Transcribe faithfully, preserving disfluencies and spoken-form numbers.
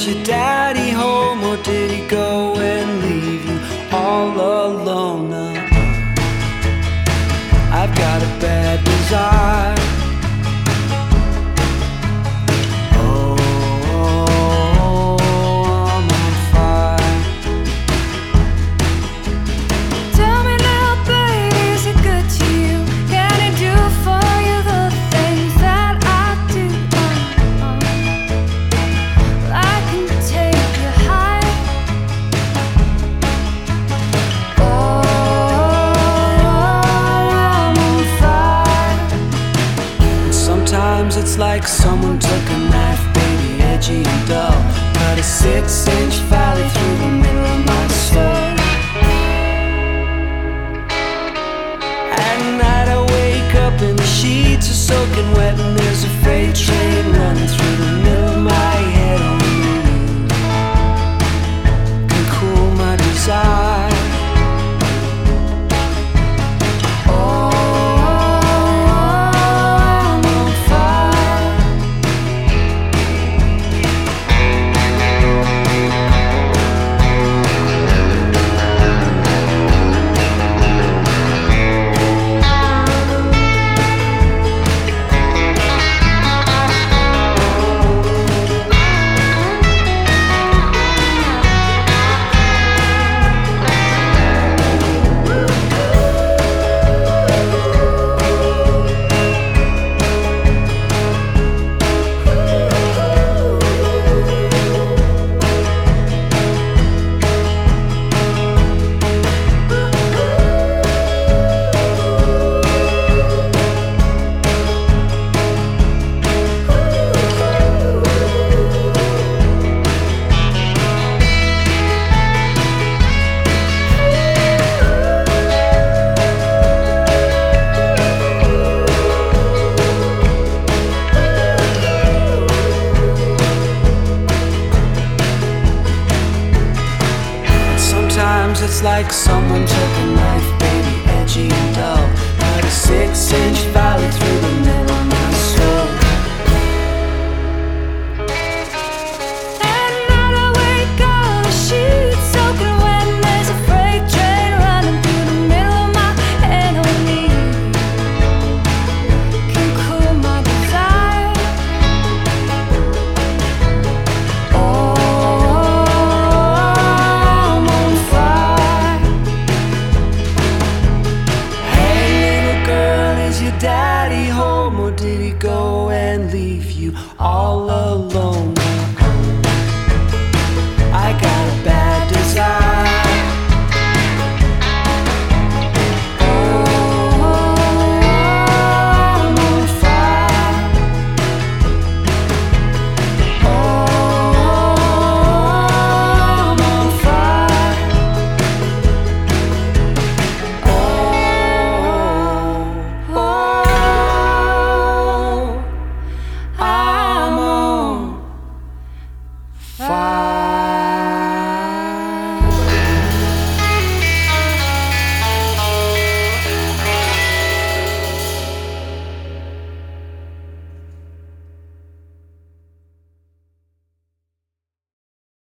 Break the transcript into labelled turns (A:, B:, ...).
A: is your daddy home, or did he go and leave you all alone? Now, I've got a bad desire. Oh, I'm on fire.
B: Tell me now, baby, is it good to you? Can I do for you the things that I do? I can take you high. Oh, I'm on fire.
A: Sometimes it's like someone took a knife, baby, edgy and dull, cut a six-inch valley through the middle of my soul. At night I wake up and the sheets are soaking wet, and there's a freight train running through the middle of my head. Only you can cool my desire. Sometimes it's like someone took a knife, baby, edgy and dull, cut a six-inch valley through the middle of my soul.
B: At night I wake up, the sheets soaking wet, and there's a freight train running through the middle of my head. Only you can cool my desire. Oh, I'm on fire.
A: Hey little girl, is your daddy home, or did he go and leave you all alone?